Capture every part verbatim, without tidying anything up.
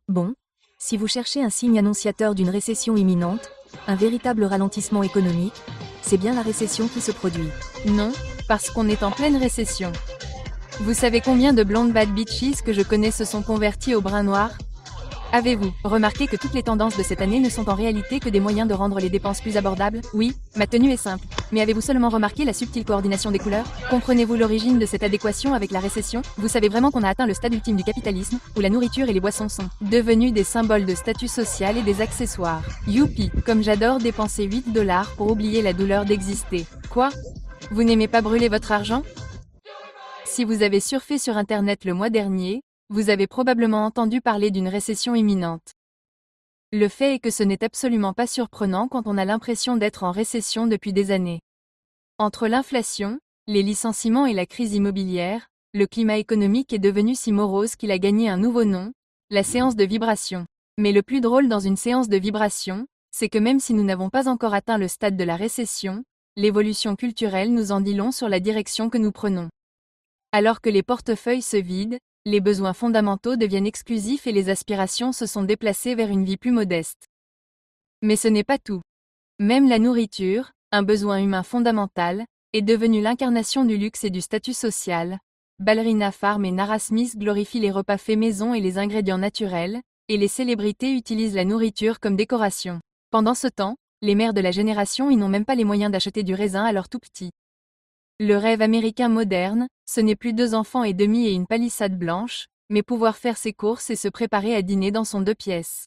Bon, si vous cherchez un signe annonciateur d'une récession imminente, un véritable ralentissement économique, c'est bien la récession qui se produit. Non, parce qu'on est en pleine récession. Vous savez combien de blondes bad bitches que je connais se sont converties au brun noir? Avez-vous remarqué que toutes les tendances de cette année ne sont en réalité que des moyens de rendre les dépenses plus abordables? Oui, ma tenue est simple. Mais avez-vous seulement remarqué la subtile coordination des couleurs? Comprenez-vous l'origine de cette adéquation avec la récession? Vous savez vraiment qu'on a atteint le stade ultime du capitalisme, où la nourriture et les boissons sont devenus des symboles de statut social et des accessoires. Youpi, comme j'adore dépenser huit dollars pour oublier la douleur d'exister. Quoi? Vous n'aimez pas brûler votre argent? Si vous avez surfé sur Internet le mois dernier, vous avez probablement entendu parler d'une récession imminente. Le fait est que ce n'est absolument pas surprenant quand on a l'impression d'être en récession depuis des années. Entre l'inflation, les licenciements et la crise immobilière, le climat économique est devenu si morose qu'il a gagné un nouveau nom, la séance de vibration. Mais le plus drôle dans une séance de vibration, c'est que même si nous n'avons pas encore atteint le stade de la récession, l'évolution culturelle nous en dit long sur la direction que nous prenons. Alors que les portefeuilles se vident, les besoins fondamentaux deviennent exclusifs et les aspirations se sont déplacées vers une vie plus modeste. Mais ce n'est pas tout. Même la nourriture, un besoin humain fondamental, est devenue l'incarnation du luxe et du statut social. Ballerina Farm et Nara Smith glorifient les repas faits maison et les ingrédients naturels, et les célébrités utilisent la nourriture comme décoration. Pendant ce temps, les mères de la génération y n'ont même pas les moyens d'acheter du raisin à leurs tout-petits. Le rêve américain moderne, ce n'est plus deux enfants et demi et une palissade blanche, mais pouvoir faire ses courses et se préparer à dîner dans son deux pièces.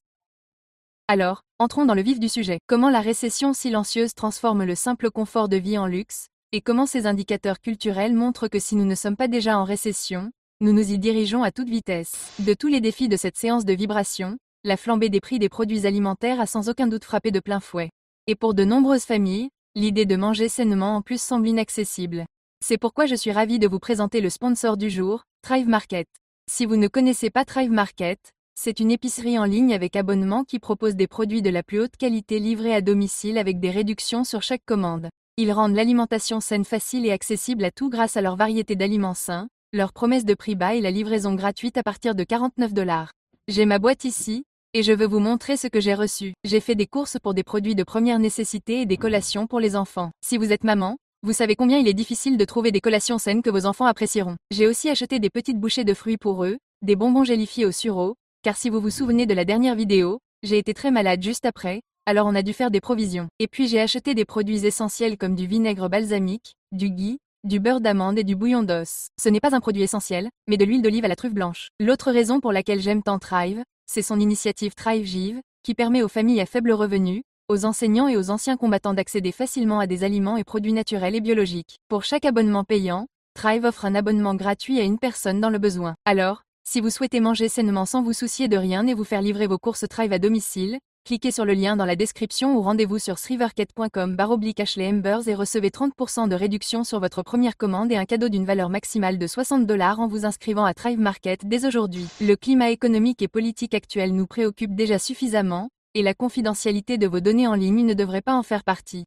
Alors, entrons dans le vif du sujet. Comment la récession silencieuse transforme le simple confort de vie en luxe, et comment ces indicateurs culturels montrent que si nous ne sommes pas déjà en récession, nous nous y dirigeons à toute vitesse. De tous les défis de cette séance de vibration, la flambée des prix des produits alimentaires a sans aucun doute frappé de plein fouet. Et pour de nombreuses familles, l'idée de manger sainement en plus semble inaccessible. C'est pourquoi je suis ravie de vous présenter le sponsor du jour, Thrive Market. Si vous ne connaissez pas Thrive Market, c'est une épicerie en ligne avec abonnement qui propose des produits de la plus haute qualité livrés à domicile avec des réductions sur chaque commande. Ils rendent l'alimentation saine facile et accessible à tous grâce à leur variété d'aliments sains, leur promesse de prix bas et la livraison gratuite à partir de quarante-neuf dollars. J'ai ma boîte ici, et je veux vous montrer ce que j'ai reçu. J'ai fait des courses pour des produits de première nécessité et des collations pour les enfants. Si vous êtes maman, vous savez combien il est difficile de trouver des collations saines que vos enfants apprécieront. J'ai aussi acheté des petites bouchées de fruits pour eux, des bonbons gélifiés au sureau, car si vous vous souvenez de la dernière vidéo, j'ai été très malade juste après, alors on a dû faire des provisions. Et puis j'ai acheté des produits essentiels comme du vinaigre balsamique, du ghee, du beurre d'amande et du bouillon d'os. Ce n'est pas un produit essentiel, mais de l'huile d'olive à la truffe blanche. L'autre raison pour laquelle j'aime tant Thrive, c'est son initiative Thrive-Give, qui permet aux familles à faible revenu, aux enseignants et aux anciens combattants d'accéder facilement à des aliments et produits naturels et biologiques. Pour chaque abonnement payant, Thrive offre un abonnement gratuit à une personne dans le besoin. Alors, si vous souhaitez manger sainement sans vous soucier de rien et vous faire livrer vos courses Thrive à domicile, cliquez sur le lien dans la description ou rendez-vous sur thrivemarket point com barre oblique Ashley Embers et recevez trente pour cent de réduction sur votre première commande et un cadeau d'une valeur maximale de soixante dollars en vous inscrivant à Thrive Market dès aujourd'hui. Le climat économique et politique actuel nous préoccupe déjà suffisamment, et la confidentialité de vos données en ligne ne devrait pas en faire partie.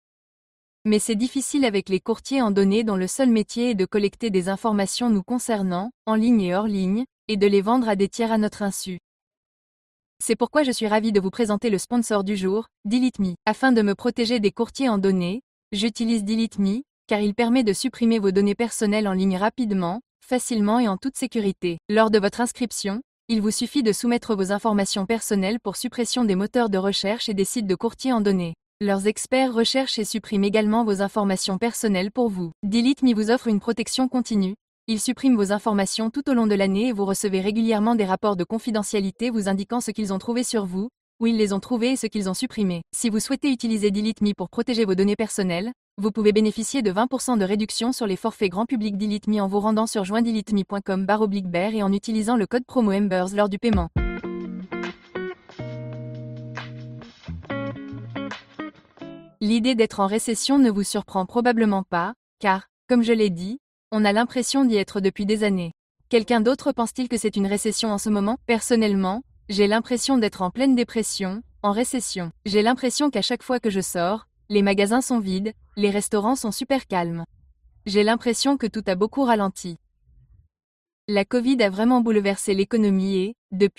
Mais c'est difficile avec les courtiers en données dont le seul métier est de collecter des informations nous concernant, en ligne et hors ligne, et de les vendre à des tiers à notre insu. C'est pourquoi je suis ravie de vous présenter le sponsor du jour, Delete Me. Afin de me protéger des courtiers en données, j'utilise Delete Me, car il permet de supprimer vos données personnelles en ligne rapidement, facilement et en toute sécurité. Lors de votre inscription, il vous suffit de soumettre vos informations personnelles pour suppression des moteurs de recherche et des sites de courtiers en données. Leurs experts recherchent et suppriment également vos informations personnelles pour vous. Delete Me vous offre une protection continue. Il supprime vos informations tout au long de l'année et vous recevez régulièrement des rapports de confidentialité vous indiquant ce qu'ils ont trouvé sur vous, où ils les ont trouvés et ce qu'ils ont supprimé. Si vous souhaitez utiliser Delete Me pour protéger vos données personnelles, vous pouvez bénéficier de vingt pour cent de réduction sur les forfaits grand public Delete Me en vous rendant sur joint delete me point com barre oblique bear et en utilisant le code promo Embers lors du paiement. L'idée d'être en récession ne vous surprend probablement pas, car, comme je l'ai dit, on a l'impression d'y être depuis des années. Quelqu'un d'autre pense-t-il que c'est une récession en ce moment? Personnellement, j'ai l'impression d'être en pleine dépression, en récession. J'ai l'impression qu'à chaque fois que je sors, les magasins sont vides, les restaurants sont super calmes. J'ai l'impression que tout a beaucoup ralenti. La Covid a vraiment bouleversé l'économie et, depuis,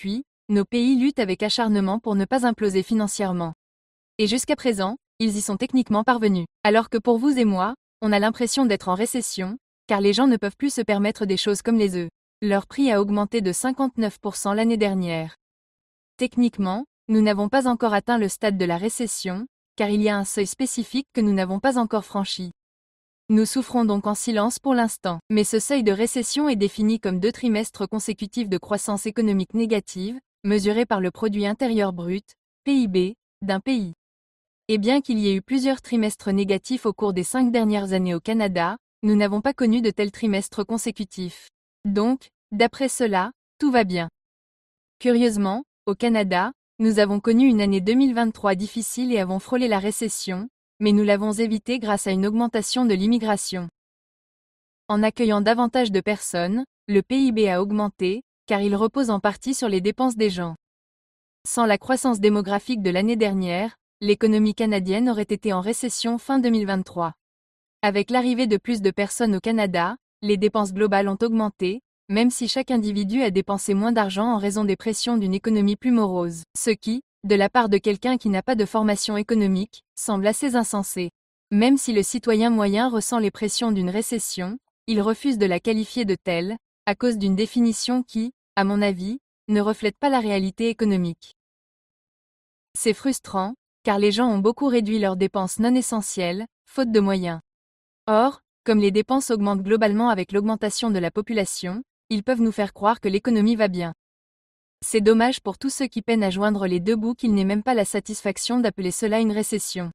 nos pays luttent avec acharnement pour ne pas imploser financièrement. Et jusqu'à présent, ils y sont techniquement parvenus. Alors que pour vous et moi, on a l'impression d'être en récession, car les gens ne peuvent plus se permettre des choses comme les œufs. Leur prix a augmenté de cinquante-neuf pour cent l'année dernière. Techniquement, nous n'avons pas encore atteint le stade de la récession, car il y a un seuil spécifique que nous n'avons pas encore franchi. Nous souffrons donc en silence pour l'instant, mais ce seuil de récession est défini comme deux trimestres consécutifs de croissance économique négative, mesurée par le produit intérieur brut, P I B, d'un pays. Et bien qu'il y ait eu plusieurs trimestres négatifs au cours des cinq dernières années au Canada, nous n'avons pas connu de tels trimestres consécutifs. Donc, d'après cela, tout va bien. Curieusement, au Canada, nous avons connu une année deux mille vingt-trois difficile et avons frôlé la récession, mais nous l'avons évité grâce à une augmentation de l'immigration. En accueillant davantage de personnes, le P I B a augmenté, car il repose en partie sur les dépenses des gens. Sans la croissance démographique de l'année dernière, l'économie canadienne aurait été en récession fin deux mille vingt-trois. Avec l'arrivée de plus de personnes au Canada, les dépenses globales ont augmenté, même si chaque individu a dépensé moins d'argent en raison des pressions d'une économie plus morose, ce qui, de la part de quelqu'un qui n'a pas de formation économique, semble assez insensé. Même si le citoyen moyen ressent les pressions d'une récession, il refuse de la qualifier de telle, à cause d'une définition qui, à mon avis, ne reflète pas la réalité économique. C'est frustrant, car les gens ont beaucoup réduit leurs dépenses non essentielles, faute de moyens. Or, comme les dépenses augmentent globalement avec l'augmentation de la population, ils peuvent nous faire croire que l'économie va bien. C'est dommage pour tous ceux qui peinent à joindre les deux bouts qu'ils n'aient même pas la satisfaction d'appeler cela une récession.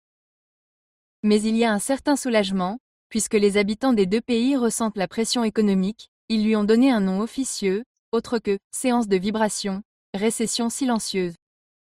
Mais il y a un certain soulagement, puisque les habitants des deux pays ressentent la pression économique, ils lui ont donné un nom officieux, autre que « séance de vibration », récession silencieuse.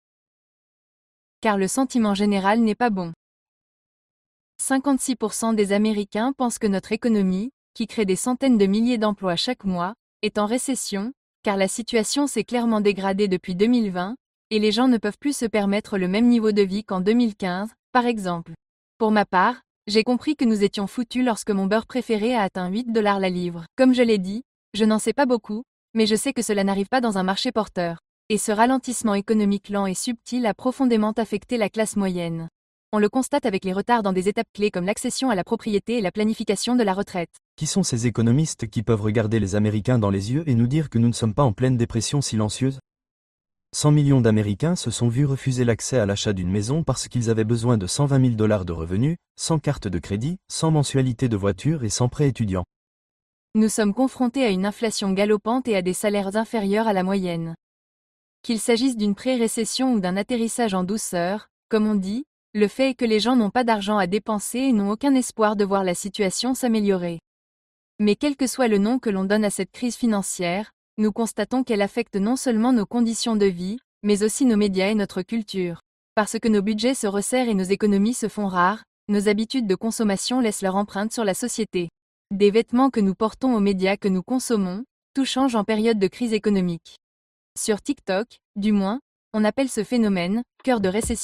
Car le sentiment général n'est pas bon. cinquante-six pour cent des Américains pensent que notre économie, qui crée des centaines de milliers d'emplois chaque mois, est en récession, car la situation s'est clairement dégradée depuis deux mille vingt, et les gens ne peuvent plus se permettre le même niveau de vie qu'en deux mille quinze, par exemple. Pour ma part, j'ai compris que nous étions foutus lorsque mon beurre préféré a atteint huit dollars la livre. Comme je l'ai dit, je n'en sais pas beaucoup, mais je sais que cela n'arrive pas dans un marché porteur. Et ce ralentissement économique lent et subtil a profondément affecté la classe moyenne. On le constate avec les retards dans des étapes clés comme l'accession à la propriété et la planification de la retraite. Qui sont ces économistes qui peuvent regarder les Américains dans les yeux et nous dire que nous ne sommes pas en pleine dépression silencieuse? cent millions d'Américains se sont vus refuser l'accès à l'achat d'une maison parce qu'ils avaient besoin de cent vingt mille dollars de revenus, sans carte de crédit, sans mensualité de voiture et sans prêt étudiant. Nous sommes confrontés à une inflation galopante et à des salaires inférieurs à la moyenne. Qu'il s'agisse d'une pré-récession ou d'un atterrissage en douceur, comme on dit, le fait est que les gens n'ont pas d'argent à dépenser et n'ont aucun espoir de voir la situation s'améliorer. Mais quel que soit le nom que l'on donne à cette crise financière, nous constatons qu'elle affecte non seulement nos conditions de vie, mais aussi nos médias et notre culture. Parce que nos budgets se resserrent et nos économies se font rares, nos habitudes de consommation laissent leur empreinte sur la société. Des vêtements que nous portons aux médias que nous consommons, tout change en période de crise économique. Sur TikTok, du moins, on appelle ce phénomène « cœur de récession ».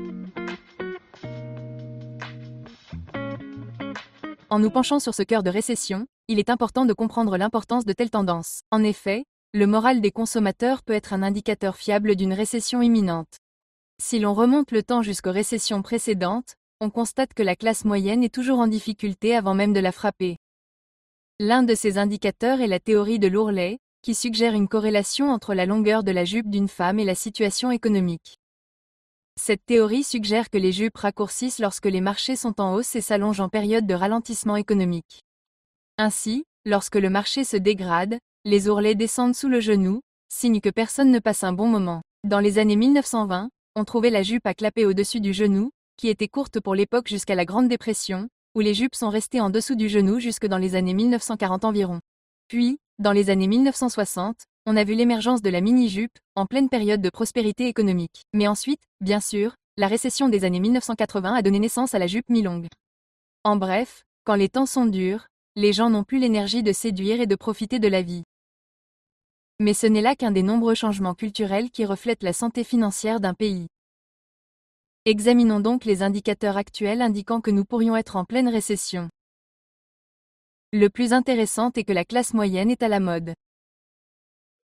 En nous penchant sur ce cœur de récession, il est important de comprendre l'importance de telles tendances. En effet, le moral des consommateurs peut être un indicateur fiable d'une récession imminente. Si l'on remonte le temps jusqu'aux récessions précédentes, on constate que la classe moyenne est toujours en difficulté avant même de la frapper. L'un de ces indicateurs est la théorie de l'ourlet, qui suggère une corrélation entre la longueur de la jupe d'une femme et la situation économique. Cette théorie suggère que les jupes raccourcissent lorsque les marchés sont en hausse et s'allongent en période de ralentissement économique. Ainsi, lorsque le marché se dégrade, les ourlets descendent sous le genou, signe que personne ne passe un bon moment. Dans les années mille neuf cent vingt, on trouvait la jupe à clapper au-dessus du genou, qui était courte pour l'époque jusqu'à la Grande Dépression, où les jupes sont restées en dessous du genou jusque dans les années mille neuf cent quarante environ. Puis, dans les années mille neuf cent soixante, on a vu l'émergence de la mini-jupe, en pleine période de prospérité économique. Mais ensuite, bien sûr, la récession des années mille neuf cent quatre-vingts a donné naissance à la jupe mi-longue. En bref, quand les temps sont durs, les gens n'ont plus l'énergie de séduire et de profiter de la vie. Mais ce n'est là qu'un des nombreux changements culturels qui reflètent la santé financière d'un pays. Examinons donc les indicateurs actuels indiquant que nous pourrions être en pleine récession. Le plus intéressant est que la classe moyenne est à la mode.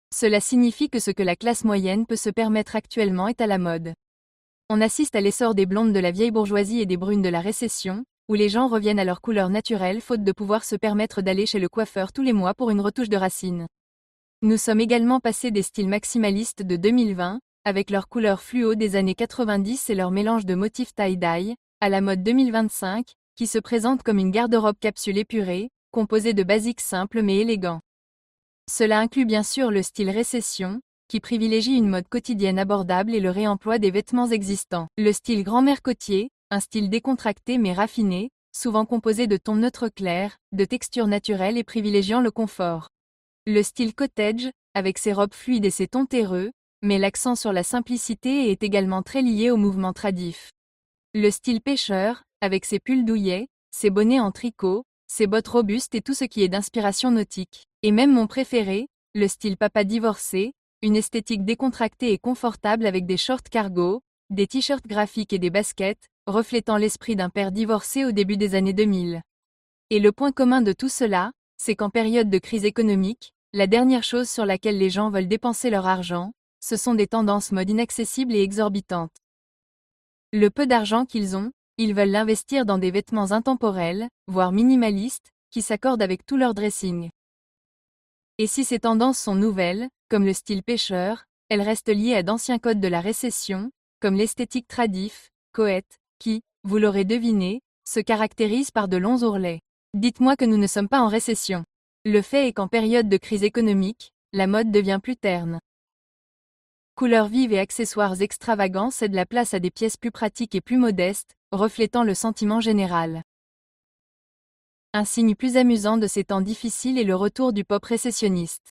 Cela signifie que ce que la classe moyenne peut se permettre actuellement est à la mode. On assiste à l'essor des blondes de la vieille bourgeoisie et des brunes de la récession, où les gens reviennent à leur couleur naturelle faute de pouvoir se permettre d'aller chez le coiffeur tous les mois pour une retouche de racines. Nous sommes également passés des styles maximalistes de deux mille vingt, avec leur couleur fluo des années quatre-vingt-dix et leur mélange de motifs tie-dye, à la mode deux mille vingt-cinq, qui se présente comme une garde-robe capsule épurée, composée de basiques simples mais élégants. Cela inclut bien sûr le style récession, qui privilégie une mode quotidienne abordable et le réemploi des vêtements existants. Le style grand-mère côtier, un style décontracté mais raffiné, souvent composé de tons neutres clairs, de textures naturelles et privilégiant le confort. Le style cottage, avec ses robes fluides et ses tons terreux, met l'accent sur la simplicité et est également très lié au mouvement tradif. Le style pêcheur, avec ses pulls douillets, ses bonnets en tricot, ses bottes robustes et tout ce qui est d'inspiration nautique. Et même mon préféré, le style papa divorcé, une esthétique décontractée et confortable avec des shorts cargo, des t-shirts graphiques et des baskets, reflétant l'esprit d'un père divorcé au début des années deux mille. Et le point commun de tout cela, c'est qu'en période de crise économique, la dernière chose sur laquelle les gens veulent dépenser leur argent, ce sont des tendances mode inaccessibles et exorbitantes. Le peu d'argent qu'ils ont, ils veulent l'investir dans des vêtements intemporels, voire minimalistes, qui s'accordent avec tout leur dressing. Et si ces tendances sont nouvelles, comme le style pêcheur, elles restent liées à d'anciens codes de la récession, comme l'esthétique tradif, coët, qui, vous l'aurez deviné, se caractérise par de longs ourlets. Dites-moi que nous ne sommes pas en récession. Le fait est qu'en période de crise économique, la mode devient plus terne. Couleurs vives et accessoires extravagants cèdent la place à des pièces plus pratiques et plus modestes, reflétant le sentiment général. Un signe plus amusant de ces temps difficiles est le retour du pop récessionniste.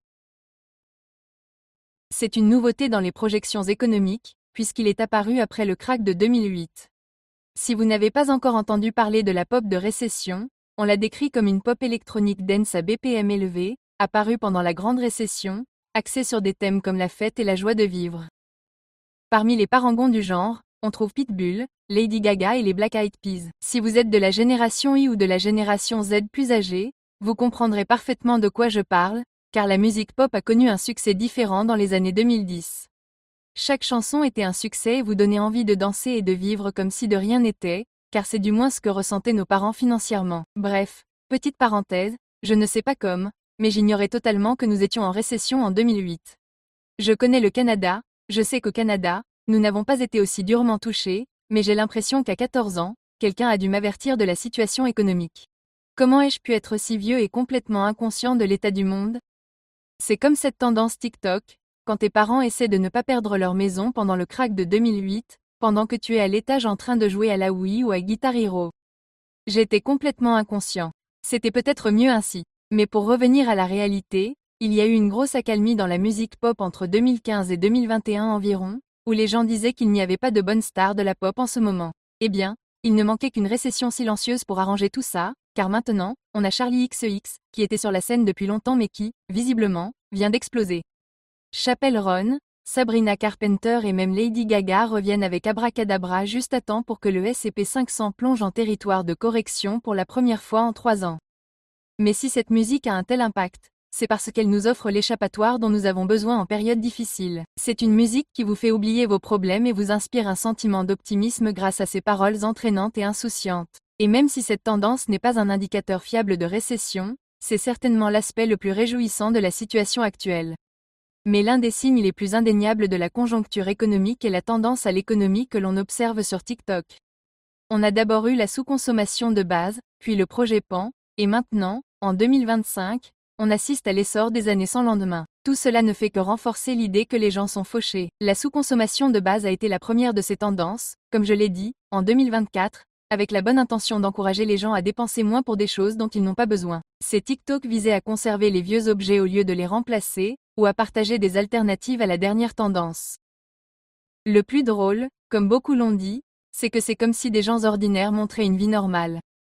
C'est une nouveauté dans les projections économiques, puisqu'il est apparu après le krach de deux mille huit. Si vous n'avez pas encore entendu parler de la pop de récession, on la décrit comme une pop électronique dance à B P M élevé, apparue pendant la Grande Récession, axée sur des thèmes comme la fête et la joie de vivre. Parmi les parangons du genre, on trouve Pitbull, Lady Gaga et les Black Eyed Peas. Si vous êtes de la génération Y ou de la génération Z plus âgée, vous comprendrez parfaitement de quoi je parle, car la musique pop a connu un succès différent dans les années deux mille dix. Chaque chanson était un succès et vous donnait envie de danser et de vivre comme si de rien n'était, car c'est du moins ce que ressentaient nos parents financièrement. Bref, petite parenthèse, je ne sais pas comme, mais j'ignorais totalement que nous étions en récession en deux mille huit. Je connais le Canada, je sais qu'au Canada, nous n'avons pas été aussi durement touchés, mais j'ai l'impression qu'à quatorze ans, quelqu'un a dû m'avertir de la situation économique. Comment ai-je pu être si vieux et complètement inconscient de l'état du monde? C'est comme cette tendance TikTok, quand tes parents essaient de ne pas perdre leur maison pendant le krach de deux mille huit, pendant que tu es à l'étage en train de jouer à la Wii ou à Guitar Hero. J'étais complètement inconscient. C'était peut-être mieux ainsi. Mais pour revenir à la réalité, il y a eu une grosse accalmie dans la musique pop entre deux mille quinze et deux mille vingt et un environ, où les gens disaient qu'il n'y avait pas de bonne star de la pop en ce moment. Eh bien, il ne manquait qu'une récession silencieuse pour arranger tout ça, car maintenant, on a Charli X C X, qui était sur la scène depuis longtemps mais qui, visiblement, vient d'exploser. Chappell Roan, Sabrina Carpenter et même Lady Gaga reviennent avec Abracadabra juste à temps pour que le S and P cinq cents plonge en territoire de correction pour la première fois en trois ans. Mais si cette musique a un tel impact, c'est parce qu'elle nous offre l'échappatoire dont nous avons besoin en période difficile. C'est une musique qui vous fait oublier vos problèmes et vous inspire un sentiment d'optimisme grâce à ses paroles entraînantes et insouciantes. Et même si cette tendance n'est pas un indicateur fiable de récession, c'est certainement l'aspect le plus réjouissant de la situation actuelle. Mais l'un des signes les plus indéniables de la conjoncture économique est la tendance à l'économie que l'on observe sur TikTok. On a d'abord eu la sous-consommation de base, puis le projet Pan, et maintenant, en deux mille vingt-cinq, on assiste à l'essor des années sans lendemain. Tout cela ne fait que renforcer l'idée que les gens sont fauchés. La sous-consommation de base a été la première de ces tendances, comme je l'ai dit, en deux mille vingt-quatre, avec la bonne intention d'encourager les gens à dépenser moins pour des choses dont ils n'ont pas besoin. Ces TikTok visaient à conserver les vieux objets au lieu de les remplacer, ou à partager des alternatives à la dernière tendance. Le plus drôle, comme beaucoup l'ont dit, c'est que c'est comme si des gens ordinaires montraient une vie normale.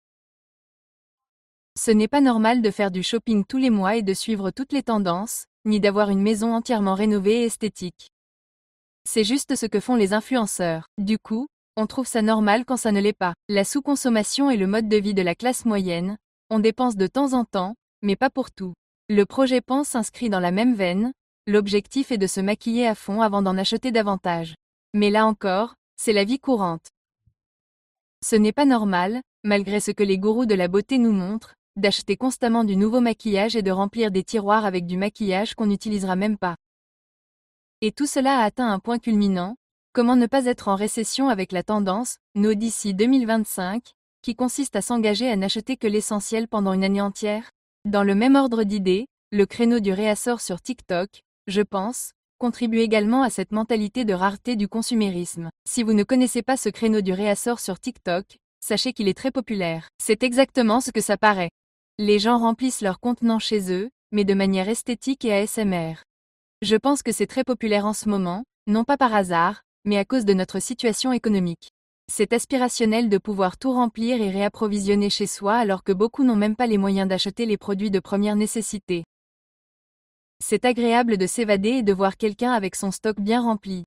Ce n'est pas normal de faire du shopping tous les mois et de suivre toutes les tendances, ni d'avoir une maison entièrement rénovée et esthétique. C'est juste ce que font les influenceurs. Du coup, on trouve ça normal quand ça ne l'est pas. La sous-consommation est le mode de vie de la classe moyenne, on dépense de temps en temps, mais pas pour tout. Le projet Pan s'inscrit dans la même veine, l'objectif est de se maquiller à fond avant d'en acheter davantage. Mais là encore, c'est la vie courante. Ce n'est pas normal, malgré ce que les gourous de la beauté nous montrent, d'acheter constamment du nouveau maquillage et de remplir des tiroirs avec du maquillage qu'on n'utilisera même pas. Et tout cela a atteint un point culminant, comment ne pas être en récession avec la tendance, No d'ici deux mille vingt-cinq, qui consiste à s'engager à n'acheter que l'essentiel pendant une année entière? Dans le même ordre d'idées, le créneau du réassort sur TikTok, je pense, contribue également à cette mentalité de rareté du consumérisme. Si vous ne connaissez pas ce créneau du réassort sur TikTok, sachez qu'il est très populaire. C'est exactement ce que ça paraît. Les gens remplissent leurs contenants chez eux, mais de manière esthétique et A S M R. Je pense que c'est très populaire en ce moment, non pas par hasard, mais à cause de notre situation économique. C'est aspirationnel de pouvoir tout remplir et réapprovisionner chez soi alors que beaucoup n'ont même pas les moyens d'acheter les produits de première nécessité. C'est agréable de s'évader et de voir quelqu'un avec son stock bien rempli.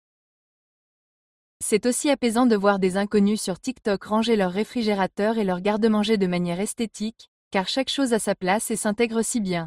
C'est aussi apaisant de voir des inconnus sur TikTok ranger leur réfrigérateur et leur garde-manger de manière esthétique, car chaque chose a sa place et s'intègre si bien.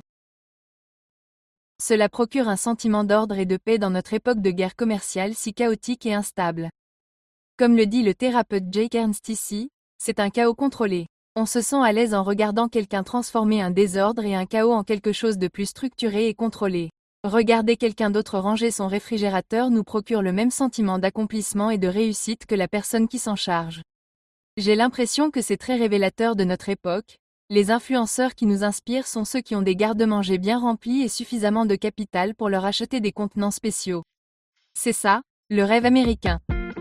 Cela procure un sentiment d'ordre et de paix dans notre époque de guerre commerciale si chaotique et instable. Comme le dit le thérapeute Jake Ernst ici, c'est un chaos contrôlé. On se sent à l'aise en regardant quelqu'un transformer un désordre et un chaos en quelque chose de plus structuré et contrôlé. Regarder quelqu'un d'autre ranger son réfrigérateur nous procure le même sentiment d'accomplissement et de réussite que la personne qui s'en charge. J'ai l'impression que c'est très révélateur de notre époque. Les influenceurs qui nous inspirent sont ceux qui ont des garde-manger bien remplis et suffisamment de capital pour leur acheter des contenants spéciaux. C'est ça, le rêve américain.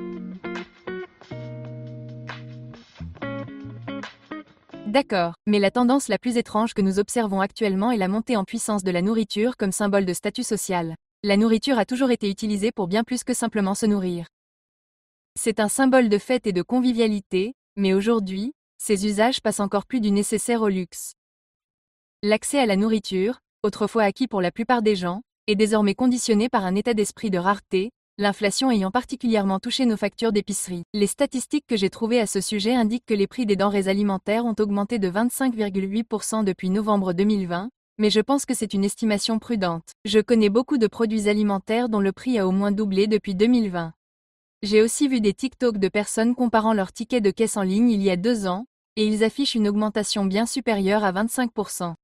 D'accord, mais la tendance la plus étrange que nous observons actuellement est la montée en puissance de la nourriture comme symbole de statut social. La nourriture a toujours été utilisée pour bien plus que simplement se nourrir. C'est un symbole de fête et de convivialité, mais aujourd'hui, ces usages passent encore plus du nécessaire au luxe. L'accès à la nourriture, autrefois acquis pour la plupart des gens, est désormais conditionné par un état d'esprit de rareté, l'inflation ayant particulièrement touché nos factures d'épicerie. Les statistiques que j'ai trouvées à ce sujet indiquent que les prix des denrées alimentaires ont augmenté de vingt-cinq virgule huit pour cent depuis novembre deux mille vingt, mais je pense que c'est une estimation prudente. Je connais beaucoup de produits alimentaires dont le prix a au moins doublé depuis deux mille vingt. J'ai aussi vu des TikTok de personnes comparant leurs tickets de caisse en ligne il y a deux ans, et ils affichent une augmentation bien supérieure à vingt-cinq pour cent.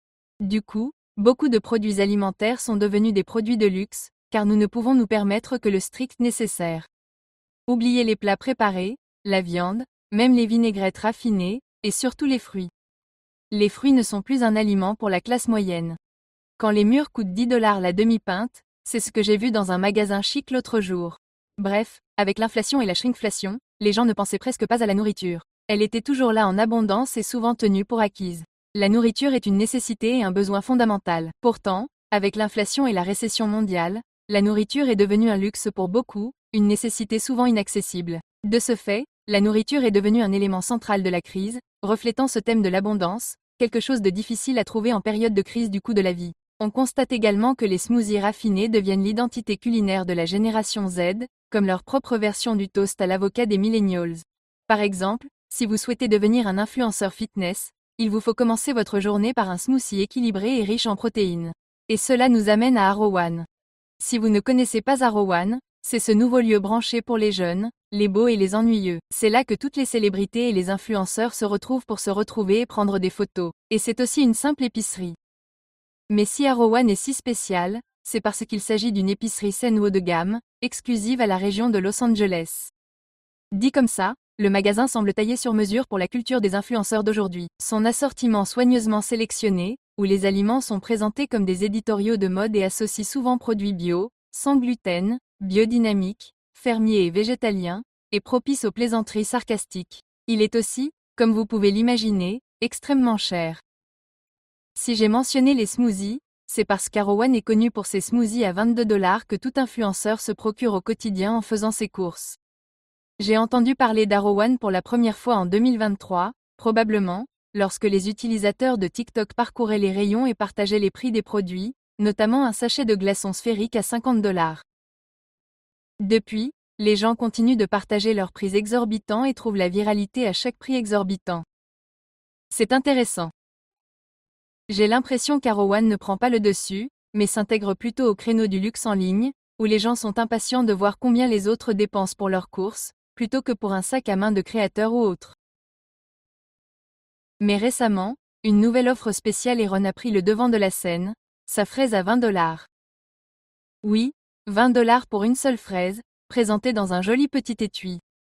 Du coup, beaucoup de produits alimentaires sont devenus des produits de luxe, car nous ne pouvons nous permettre que le strict nécessaire. Oubliez les plats préparés, la viande, même les vinaigrettes raffinées, et surtout les fruits. Les fruits ne sont plus un aliment pour la classe moyenne. Quand les mûres coûtent dix dollars la demi-pinte, c'est ce que j'ai vu dans un magasin chic l'autre jour. Bref, avec l'inflation et la shrinkflation, les gens ne pensaient presque pas à la nourriture. Elle était toujours là en abondance et souvent tenue pour acquise. La nourriture est une nécessité et un besoin fondamental. Pourtant, avec l'inflation et la récession mondiale, la nourriture est devenue un luxe pour beaucoup, une nécessité souvent inaccessible. De ce fait, la nourriture est devenue un élément central de la crise, reflétant ce thème de l'abondance, quelque chose de difficile à trouver en période de crise du coût de la vie. On constate également que les smoothies raffinés deviennent l'identité culinaire de la génération Z, comme leur propre version du toast à l'avocat des millennials. Par exemple, si vous souhaitez devenir un influenceur fitness, il vous faut commencer votre journée par un smoothie équilibré et riche en protéines. Et cela nous amène à Arrowan. Si vous ne connaissez pas Arrowan, c'est ce nouveau lieu branché pour les jeunes, les beaux et les ennuyeux. C'est là que toutes les célébrités et les influenceurs se retrouvent pour se retrouver et prendre des photos. Et c'est aussi une simple épicerie. Mais si Arrowan est si spécial, c'est parce qu'il s'agit d'une épicerie saine haut de gamme, exclusive à la région de Los Angeles. Dit comme ça, le magasin semble taillé sur mesure pour la culture des influenceurs d'aujourd'hui. Son assortiment soigneusement sélectionné, où les aliments sont présentés comme des éditoriaux de mode et associent souvent produits bio, sans gluten, biodynamiques, fermiers et végétaliens, est propice aux plaisanteries sarcastiques. Il est aussi, comme vous pouvez l'imaginer, extrêmement cher. Si j'ai mentionné les smoothies, c'est parce qu'Arrowan est connu pour ses smoothies à vingt-deux dollars que tout influenceur se procure au quotidien en faisant ses courses. J'ai entendu parler d'Arrowan pour la première fois en deux mille vingt-trois, probablement, lorsque les utilisateurs de TikTok parcouraient les rayons et partageaient les prix des produits, notamment un sachet de glaçons sphériques à cinquante dollars. Depuis, les gens continuent de partager leurs prix exorbitants et trouvent la viralité à chaque prix exorbitant. C'est intéressant. J'ai l'impression qu'Arrowan ne prend pas le dessus, mais s'intègre plutôt au créneau du luxe en ligne, où les gens sont impatients de voir combien les autres dépensent pour leurs courses, plutôt que pour un sac à main de créateur ou autre. Mais récemment, une nouvelle offre spéciale Eron a pris le devant de la scène, sa fraise à vingt dollars. Oui, vingt dollars pour une seule fraise, présentée dans un joli petit étui.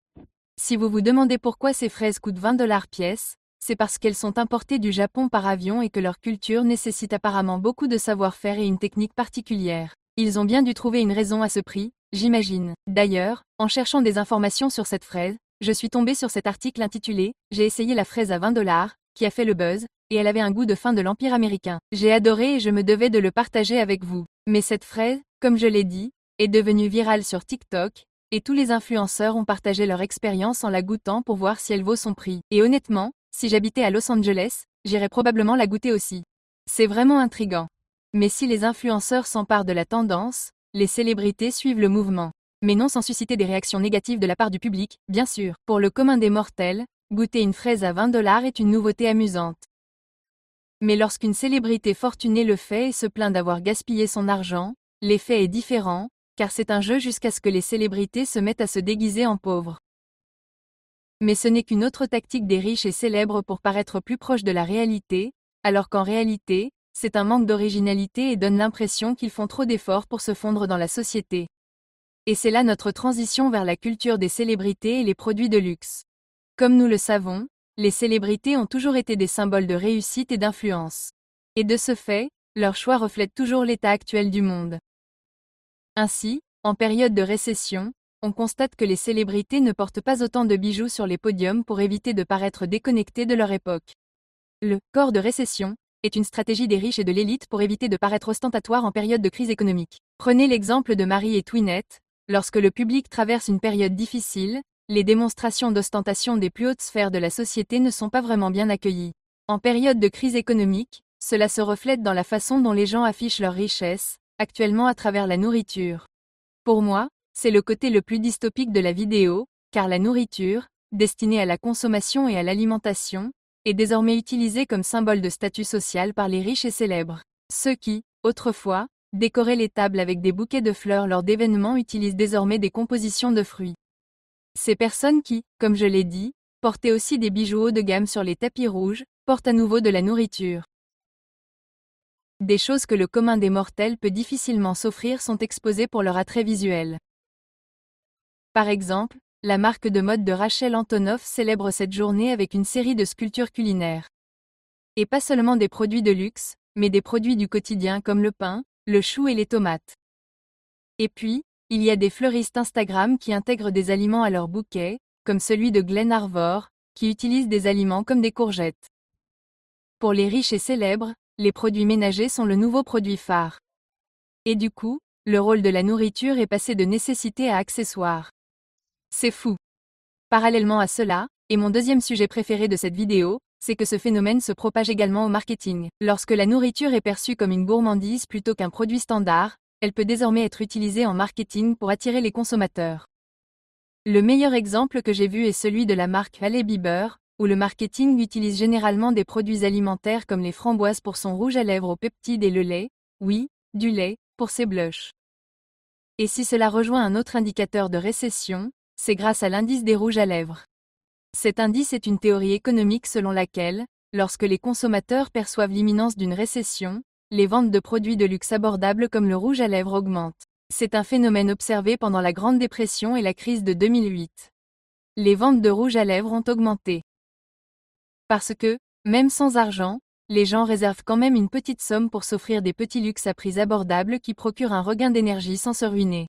Si vous vous demandez pourquoi ces fraises coûtent vingt dollars pièce, c'est parce qu'elles sont importées du Japon par avion et que leur culture nécessite apparemment beaucoup de savoir-faire et une technique particulière. Ils ont bien dû trouver une raison à ce prix, j'imagine. D'ailleurs, en cherchant des informations sur cette fraise, je suis tombée sur cet article intitulé « J'ai essayé la fraise à vingt dollars », qui a fait le buzz, et elle avait un goût de fin de l'Empire américain. J'ai adoré et je me devais de le partager avec vous. Mais cette fraise, comme je l'ai dit, est devenue virale sur TikTok, et tous les influenceurs ont partagé leur expérience en la goûtant pour voir si elle vaut son prix. Et honnêtement, si j'habitais à Los Angeles, j'irais probablement la goûter aussi. C'est vraiment intriguant. Mais si les influenceurs s'emparent de la tendance, les célébrités suivent le mouvement. Mais non sans susciter des réactions négatives de la part du public, bien sûr. Pour le commun des mortels, goûter une fraise à vingt dollars est une nouveauté amusante. Mais lorsqu'une célébrité fortunée le fait et se plaint d'avoir gaspillé son argent, l'effet est différent, car c'est un jeu jusqu'à ce que les célébrités se mettent à se déguiser en pauvres. Mais ce n'est qu'une autre tactique des riches et célèbres pour paraître plus proche de la réalité, alors qu'en réalité, c'est un manque d'originalité et donne l'impression qu'ils font trop d'efforts pour se fondre dans la société. Et c'est là notre transition vers la culture des célébrités et les produits de luxe. Comme nous le savons, les célébrités ont toujours été des symboles de réussite et d'influence. Et de ce fait, leurs choix reflètent toujours l'état actuel du monde. Ainsi, en période de récession, on constate que les célébrités ne portent pas autant de bijoux sur les podiums pour éviter de paraître déconnectés de leur époque. Le « corps de récession » est une stratégie des riches et de l'élite pour éviter de paraître ostentatoire en période de crise économique. Prenez l'exemple de Marie et Twinette, lorsque le public traverse une période difficile, les démonstrations d'ostentation des plus hautes sphères de la société ne sont pas vraiment bien accueillies. En période de crise économique, cela se reflète dans la façon dont les gens affichent leur richesse, actuellement à travers la nourriture. Pour moi, c'est le côté le plus dystopique de la vidéo, car la nourriture, destinée à la consommation et à l'alimentation, est désormais utilisée comme symbole de statut social par les riches et célèbres. Ceux qui, autrefois, décoraient les tables avec des bouquets de fleurs lors d'événements utilisent désormais des compositions de fruits. Ces personnes qui, comme je l'ai dit, portaient aussi des bijoux haut de gamme sur les tapis rouges, portent à nouveau de la nourriture. Des choses que le commun des mortels peut difficilement s'offrir sont exposées pour leur attrait visuel. Par exemple, la marque de mode de Rachel Antonoff célèbre cette journée avec une série de sculptures culinaires. Et pas seulement des produits de luxe, mais des produits du quotidien comme le pain, le chou et les tomates. Et puis, il y a des fleuristes Instagram qui intègrent des aliments à leur bouquet, comme celui de Glen Arvor, qui utilise des aliments comme des courgettes. Pour les riches et célèbres, les produits ménagers sont le nouveau produit phare. Et du coup, le rôle de la nourriture est passé de nécessité à accessoire. C'est fou. Parallèlement à cela, et mon deuxième sujet préféré de cette vidéo, c'est que ce phénomène se propage également au marketing. Lorsque la nourriture est perçue comme une gourmandise plutôt qu'un produit standard, elle peut désormais être utilisée en marketing pour attirer les consommateurs. Le meilleur exemple que j'ai vu est celui de la marque Hailey Bieber, où le marketing utilise généralement des produits alimentaires comme les framboises pour son rouge à lèvres aux peptides et le lait, oui, du lait, pour ses blushs. Et si cela rejoint un autre indicateur de récession, c'est grâce à l'indice des rouges à lèvres. Cet indice est une théorie économique selon laquelle, lorsque les consommateurs perçoivent l'imminence d'une récession, les ventes de produits de luxe abordables comme le rouge à lèvres augmentent. C'est un phénomène observé pendant la Grande Dépression et la crise de deux mille huit. Les ventes de rouge à lèvres ont augmenté. Parce que, même sans argent, les gens réservent quand même une petite somme pour s'offrir des petits luxes à prix abordables qui procurent un regain d'énergie sans se ruiner.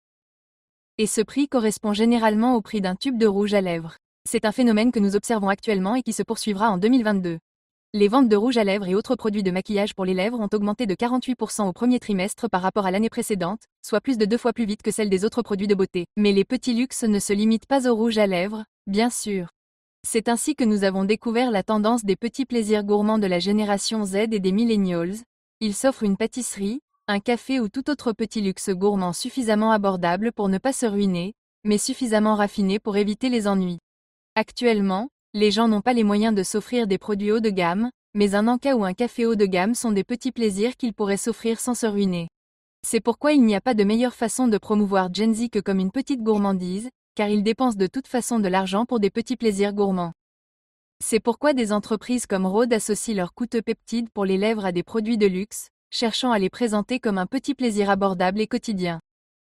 Et ce prix correspond généralement au prix d'un tube de rouge à lèvres. C'est un phénomène que nous observons actuellement et qui se poursuivra en deux mille vingt-deux. Les ventes de rouge à lèvres et autres produits de maquillage pour les lèvres ont augmenté de quarante-huit pour cent au premier trimestre par rapport à l'année précédente, soit plus de deux fois plus vite que celle des autres produits de beauté. Mais les petits luxes ne se limitent pas au rouge à lèvres, bien sûr. C'est ainsi que nous avons découvert la tendance des petits plaisirs gourmands de la génération Z et des millennials. Ils s'offrent une pâtisserie, un café ou tout autre petit luxe gourmand suffisamment abordable pour ne pas se ruiner, mais suffisamment raffiné pour éviter les ennuis. Actuellement, les gens n'ont pas les moyens de s'offrir des produits haut de gamme, mais un encas ou un café haut de gamme sont des petits plaisirs qu'ils pourraient s'offrir sans se ruiner. C'est pourquoi il n'y a pas de meilleure façon de promouvoir Gen Z que comme une petite gourmandise, car ils dépensent de toute façon de l'argent pour des petits plaisirs gourmands. C'est pourquoi des entreprises comme Rhode associent leurs coûteux peptides pour les lèvres à des produits de luxe, cherchant à les présenter comme un petit plaisir abordable et quotidien.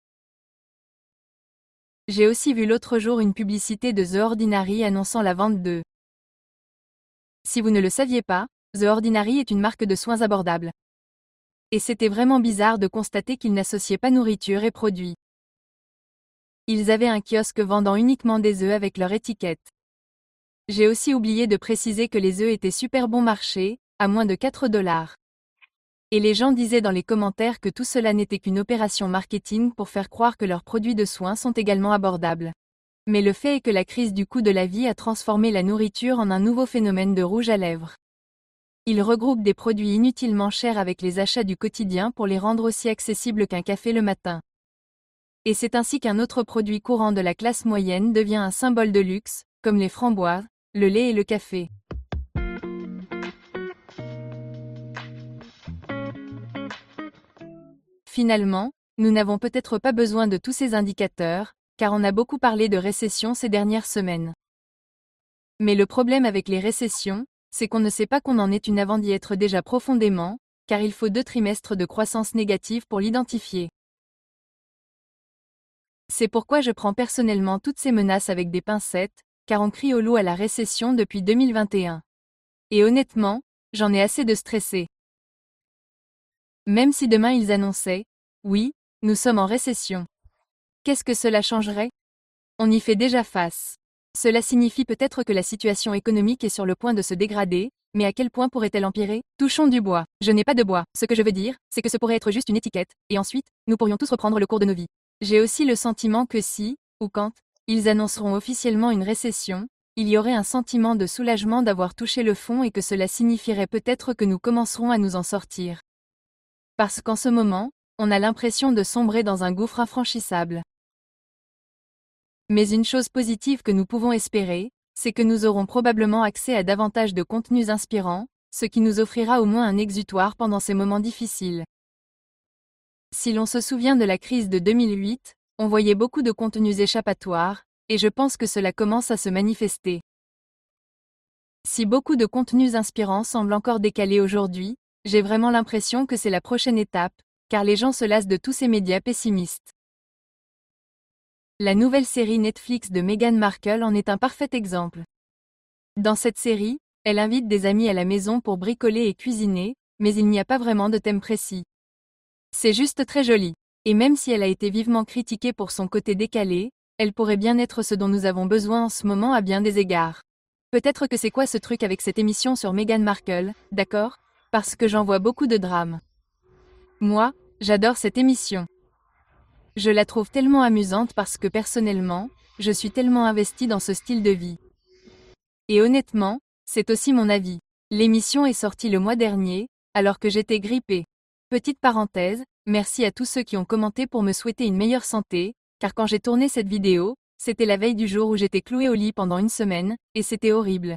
J'ai aussi vu l'autre jour une publicité de The Ordinary annonçant la vente de. Si vous ne le saviez pas, The Ordinary est une marque de soins abordables. Et c'était vraiment bizarre de constater qu'ils n'associaient pas nourriture et produits. Ils avaient un kiosque vendant uniquement des œufs avec leur étiquette. J'ai aussi oublié de préciser que les œufs étaient super bon marché, à moins de quatre dollars. Et les gens disaient dans les commentaires que tout cela n'était qu'une opération marketing pour faire croire que leurs produits de soins sont également abordables. Mais le fait est que la crise du coût de la vie a transformé la nourriture en un nouveau phénomène de rouge à lèvres. Ils regroupent des produits inutilement chers avec les achats du quotidien pour les rendre aussi accessibles qu'un café le matin. Et c'est ainsi qu'un autre produit courant de la classe moyenne devient un symbole de luxe, comme les framboises, le lait et le café. Finalement, nous n'avons peut-être pas besoin de tous ces indicateurs, car on a beaucoup parlé de récession ces dernières semaines. Mais le problème avec les récessions, c'est qu'on ne sait pas qu'on en est une avant d'y être déjà profondément, car il faut deux trimestres de croissance négative pour l'identifier. C'est pourquoi je prends personnellement toutes ces menaces avec des pincettes, car on crie au loup à la récession depuis deux mille vingt et un. Et honnêtement, j'en ai assez de stressé. Même si demain ils annonçaient, oui, nous sommes en récession. Qu'est-ce que cela changerait? On y fait déjà face. Cela signifie peut-être que la situation économique est sur le point de se dégrader, mais à quel point pourrait-elle empirer? Touchons du bois. Je n'ai pas de bois. Ce que je veux dire, c'est que ce pourrait être juste une étiquette, et ensuite, nous pourrions tous reprendre le cours de nos vies. J'ai aussi le sentiment que si, ou quand, ils annonceront officiellement une récession, il y aurait un sentiment de soulagement d'avoir touché le fond et que cela signifierait peut-être que nous commencerons à nous en sortir. Parce qu'en ce moment, on a l'impression de sombrer dans un gouffre infranchissable. Mais une chose positive que nous pouvons espérer, c'est que nous aurons probablement accès à davantage de contenus inspirants, ce qui nous offrira au moins un exutoire pendant ces moments difficiles. Si l'on se souvient de la crise de deux mille huit, on voyait beaucoup de contenus échappatoires, et je pense que cela commence à se manifester. Si beaucoup de contenus inspirants semblent encore décalés aujourd'hui, j'ai vraiment l'impression que c'est la prochaine étape, car les gens se lassent de tous ces médias pessimistes. La nouvelle série Netflix de Meghan Markle en est un parfait exemple. Dans cette série, elle invite des amis à la maison pour bricoler et cuisiner, mais il n'y a pas vraiment de thème précis. C'est juste très joli. Et même si elle a été vivement critiquée pour son côté décalé, elle pourrait bien être ce dont nous avons besoin en ce moment à bien des égards. Peut-être que c'est quoi ce truc avec cette émission sur Meghan Markle, d'accord? Parce que j'en vois beaucoup de drames. Moi, j'adore cette émission. Je la trouve tellement amusante parce que personnellement, je suis tellement investie dans ce style de vie. Et honnêtement, c'est aussi mon avis. L'émission est sortie le mois dernier, alors que j'étais grippée. Petite parenthèse, merci à tous ceux qui ont commenté pour me souhaiter une meilleure santé, car quand j'ai tourné cette vidéo, c'était la veille du jour où j'étais clouée au lit pendant une semaine, et c'était horrible.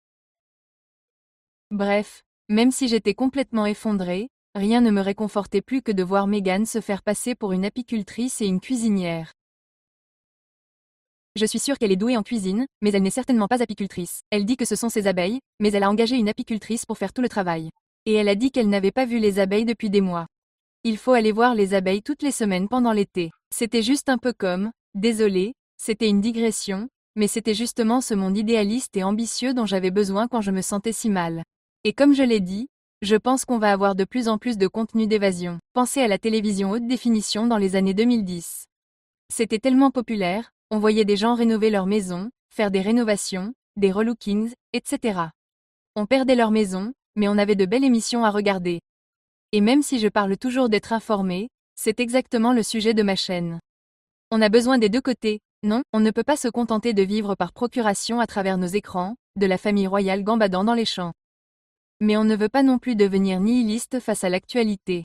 Bref, même si j'étais complètement effondrée, rien ne me réconfortait plus que de voir Meghan se faire passer pour une apicultrice et une cuisinière. Je suis sûre qu'elle est douée en cuisine, mais elle n'est certainement pas apicultrice. Elle dit que ce sont ses abeilles, mais elle a engagé une apicultrice pour faire tout le travail. Et elle a dit qu'elle n'avait pas vu les abeilles depuis des mois. Il faut aller voir les abeilles toutes les semaines pendant l'été. C'était juste un peu comme, désolé, c'était une digression, mais c'était justement ce monde idéaliste et ambitieux dont j'avais besoin quand je me sentais si mal. Et comme je l'ai dit, je pense qu'on va avoir de plus en plus de contenu d'évasion. Pensez à la télévision haute définition dans les années deux mille dix. C'était tellement populaire, on voyait des gens rénover leur maison, faire des rénovations, des relookings, et cetera. On perdait leur maison, mais on avait de belles émissions à regarder. Et même si je parle toujours d'être informé, c'est exactement le sujet de ma chaîne. On a besoin des deux côtés, non, on ne peut pas se contenter de vivre par procuration à travers nos écrans, de la famille royale gambadant dans les champs. Mais on ne veut pas non plus devenir nihiliste face à l'actualité.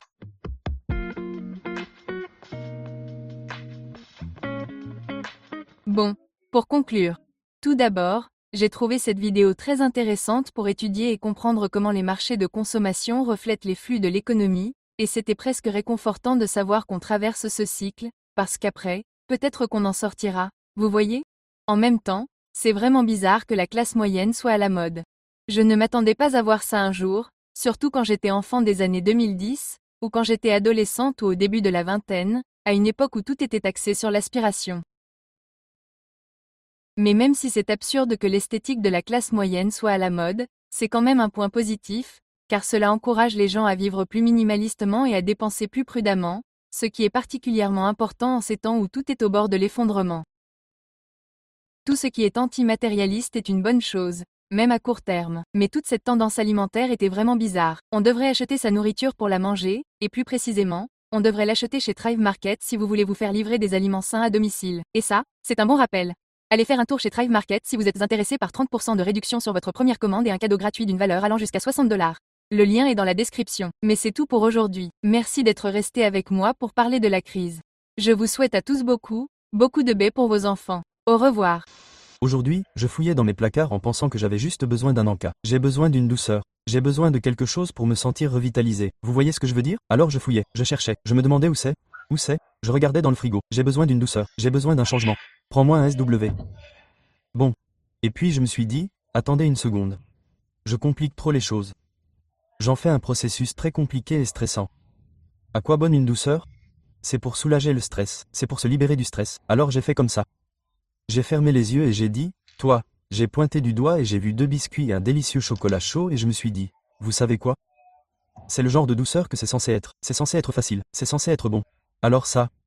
Bon, pour conclure, tout d'abord, J'ai trouvé cette vidéo très intéressante pour étudier et comprendre comment les marchés de consommation reflètent les flux de l'économie, et c'était presque réconfortant de savoir qu'on traverse ce cycle, parce qu'après, peut-être qu'on en sortira, vous voyez? En même temps, c'est vraiment bizarre que la classe moyenne soit à la mode. Je ne m'attendais pas à voir ça un jour, surtout quand j'étais enfant des années deux mille dix, ou quand j'étais adolescente ou au début de la vingtaine, à une époque où tout était axé sur l'aspiration. Mais même si c'est absurde que l'esthétique de la classe moyenne soit à la mode, c'est quand même un point positif, car cela encourage les gens à vivre plus minimalistement et à dépenser plus prudemment, ce qui est particulièrement important en ces temps où tout est au bord de l'effondrement. Tout ce qui est antimatérialiste est une bonne chose, même à court terme. Mais toute cette tendance alimentaire était vraiment bizarre. On devrait acheter sa nourriture pour la manger, et plus précisément, on devrait l'acheter chez Thrive Market si vous voulez vous faire livrer des aliments sains à domicile. Et ça, c'est un bon rappel. Allez faire un tour chez Thrive Market si vous êtes intéressé par trente pour cent de réduction sur votre première commande et un cadeau gratuit d'une valeur allant jusqu'à soixante dollars. Le lien est dans la description. Mais c'est tout pour aujourd'hui. Merci d'être resté avec moi pour parler de la crise. Je vous souhaite à tous beaucoup, beaucoup de baie pour vos enfants. Au revoir. Aujourd'hui, je fouillais dans mes placards en pensant que j'avais juste besoin d'un encas. J'ai besoin d'une douceur. J'ai besoin de quelque chose pour me sentir revitalisé. Vous voyez ce que je veux dire? Alors je fouillais, je cherchais, je me demandais où c'est. Où c'est? Je regardais dans le frigo. J'ai besoin d'une douceur. J'ai besoin d'un changement. Prends-moi un S W. Bon. Et puis je me suis dit, attendez une seconde. Je complique trop les choses. J'en fais un processus très compliqué et stressant. À quoi bonne une douceur? C'est pour soulager le stress. C'est pour se libérer du stress. Alors j'ai fait comme ça. J'ai fermé les yeux et j'ai dit, toi. J'ai pointé du doigt et j'ai vu deux biscuits et un délicieux chocolat chaud et je me suis dit, vous savez quoi? C'est le genre de douceur que c'est censé être. C'est censé être facile. C'est censé être bon. Alors ça,